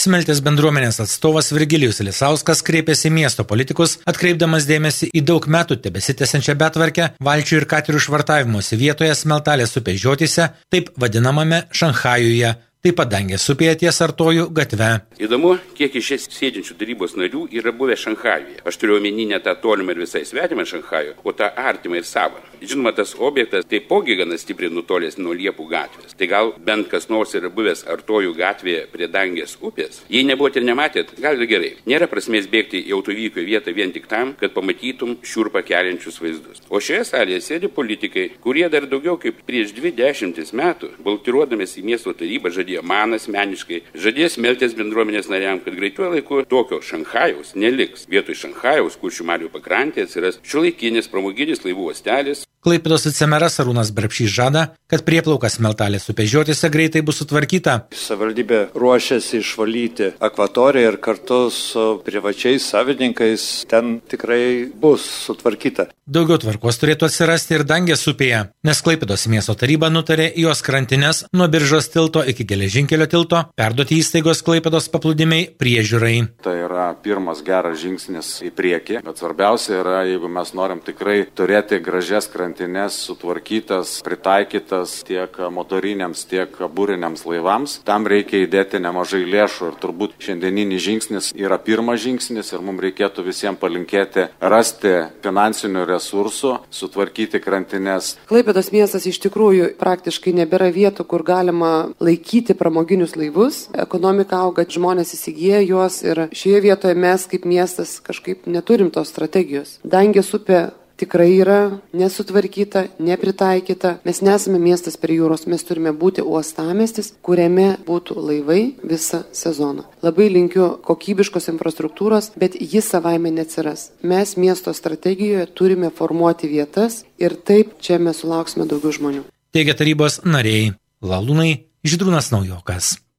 Smeltės bendruomenės atstovas Virgilijus Lisauskas kreipėsi į miesto politikus, atkreipdamas dėmesį į daug metų tebesitęsiančią betvarkę valčių ir katerių švartavimosi vietoje Smeltalės upės žiotyse, taip vadinamame Šanchajuje. Tai padangės upėje ties Artojų gatve. Įdomu, kiek iš sėdinčių tarybos narių yra buvę Šanchajuje. Aš turiu omeny ne tą tolimą ir visai svetimą Šanchajų, o tą artimą ir savą. Žinoma, tas objektas taipogi gana stipriai nutolęs nuo Liepų gatvės. Tai gal bent kas nors yra buvęs Artojų gatvėje prie Dangės upės? Jei nebuvote ir nematėt, gal ir gerai. Nėra prasmės bėgti į autoįvykio vietą vien tik tam, kad pamatytum šiurpą keliančius vaizdus. O šioje salėje sėdi politikai, kurie dar daugiau kaip prieš 20 metų, baltiruodamės į miesto tarybą, man asmeniškai žadės Smeltės bendruomenės nariam, kad greituoju laiku tokio Šanchajaus neliks. Vietoj Šanchajaus Kuršių marių pakrantėje atsiras šiuolaikinis pramoginis laivų uostelis. Klaipėdos vicemeras Arūnas Barbšys žada, kad prieplauka Smeltalės upės žiotyse greitai bus sutvarkyta. Savivaldybė ruošiasi išvalyti akvatoriją ir kartu su privačiais savininkais ten tikrai bus sutvarkyta. Daugiau tvarkos turėtų atsirasti ir Dangės upėje, nes Klaipėdos miesto taryba nutarė jos krantines nuo Biržos tilto iki Geležinkelio tilto perduoti įstaigos Klaipėdos paplūdimiai priežiūrai. Tai yra pirmas geras žingsnis į priekį, bet svarbiausia yra, jeigu mes norim tikrai turėti gražias krantines sutvarkytas, pritaikytas tiek motoriniams, tiek būriniams laivams. Tam reikia įdėti nemažai lėšų ir turbūt šiandieninis žingsnis yra pirmas žingsnis ir mums reikėtų visiems palinkėti rasti finansinių resursų, sutvarkyti krantines. Klaipėdos miestas iš tikrųjų praktiškai nebėra vietų, kur galima laikyti pramoginius laivus. Ekonomika auga, žmonės įsigyja juos ir šioje vietoje mes kaip miestas kažkaip neturim tos strategijos. Dangės upė tikrai yra nesutvarkyta, nepritaikyta. Mes nesame miestas prie jūros, mes turime būti uostamiestis, kuriame būtų laivai visą sezoną. Labai linkiu kokybiškos infrastruktūros, bet jis savaime neatsiras. Mes miesto strategijoje turime formuoti vietas ir taip čia mes sulauksime daugiau žmonių. Teigia tarybos nariai Lalūnai, Žydrūnas Naujokas.